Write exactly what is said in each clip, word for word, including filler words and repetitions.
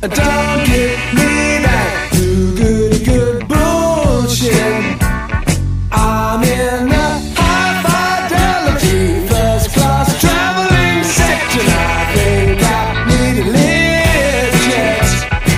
Don't give me that too good, good bullshit. I'm in the high fidelity first class traveling section. I think I need a lift jet.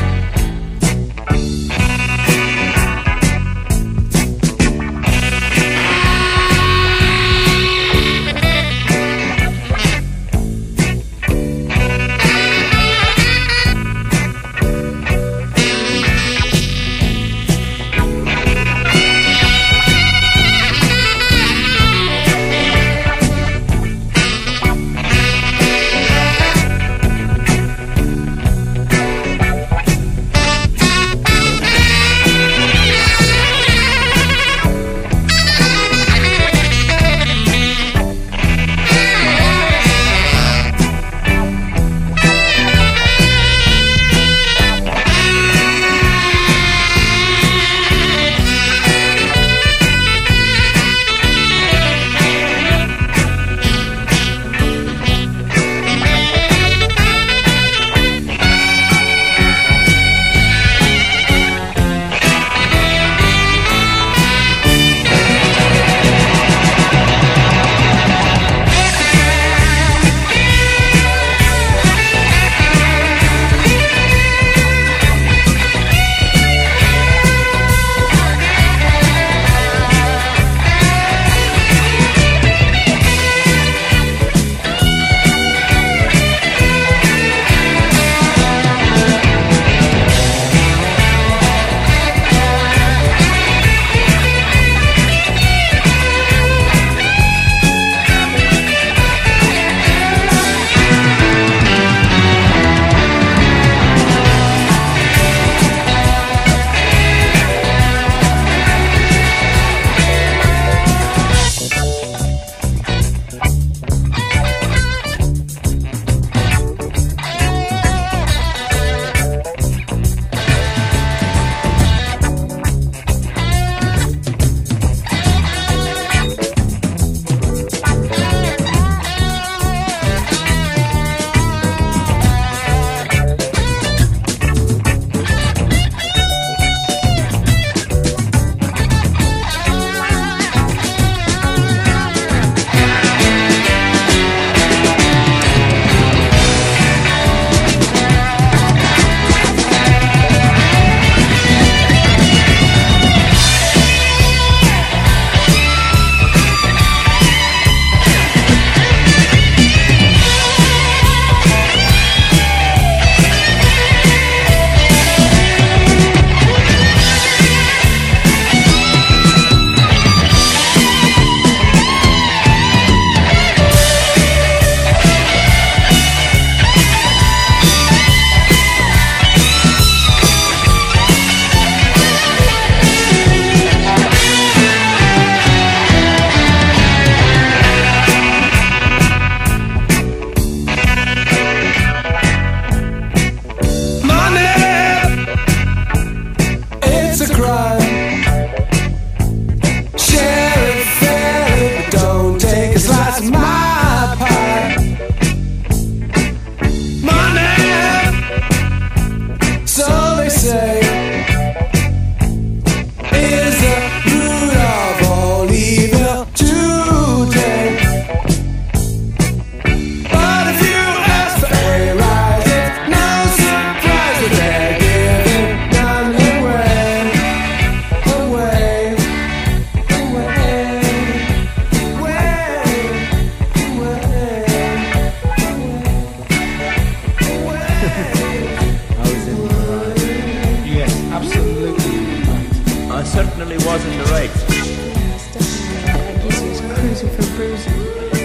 Certainly was in the right. Yes, definitely. I guess he was cruising for bruising.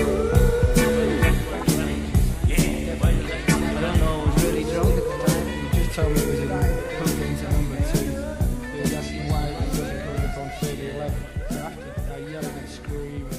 Yeah, but I don't know, I was really drunk at the time. He just told me it was in put into number two. He was asking why he wasn't coming up on thirty eleven. So after I yelled and screamed.